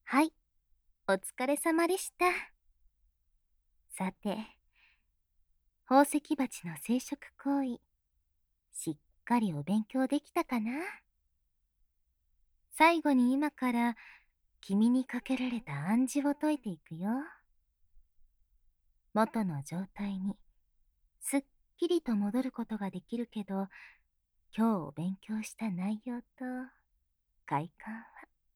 はい、お疲れ様でした。さて、宝石鉢の生殖行為、しっかりお勉強できたかな？最後に今から君にかけられた暗示を解いていくよ。元の状態にすっきりと戻ることができるけど、今日お勉強した内容と快感は、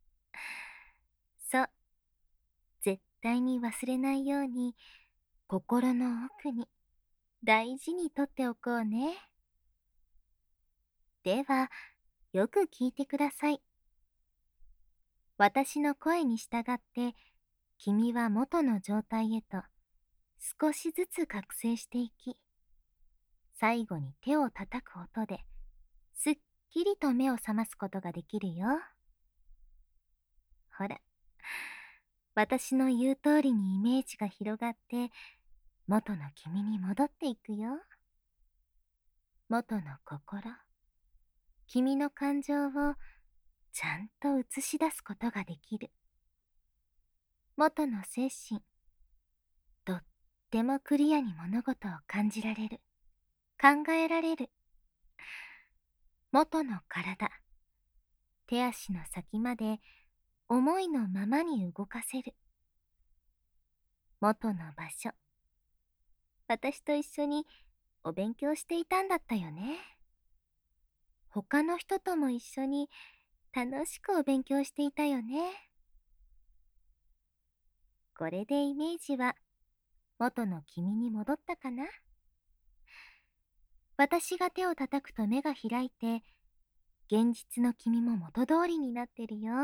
そう、絶対に忘れないように心の奥に大事にとっておこうね。では、よく聞いてください。私の声に従って、君は元の状態へと少しずつ覚醒していき、最後に手を叩く音ですっきりと目を覚ますことができるよ。ほら、私の言う通りにイメージが広がって、元の君に戻っていくよ。元の心、君の感情をちゃんと映し出すことができる。元の精神、とってもクリアに物事を感じられる。考えられる。元の体、手足の先まで思いのままに動かせる。元の場所、私と一緒にお勉強していたんだったよね。他の人とも一緒に楽しくお勉強していたよね。これでイメージは元の君に戻ったかな？私が手を叩くと目が開いて、現実の君も元通りになってるよ。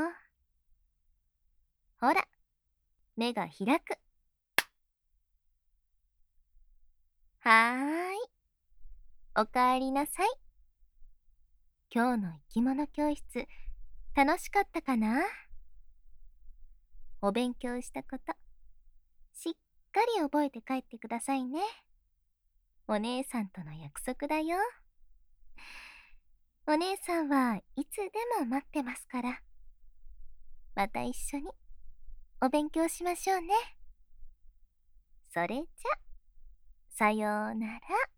ほら、目が開く。はーい、おかえりなさい。今日の生き物教室、楽しかったかな？お勉強したこと、しっかり覚えて帰ってくださいね。お姉さんとの約束だよ。お姉さんはいつでも待ってますから。また一緒にお勉強しましょうね。それじゃ、さようなら。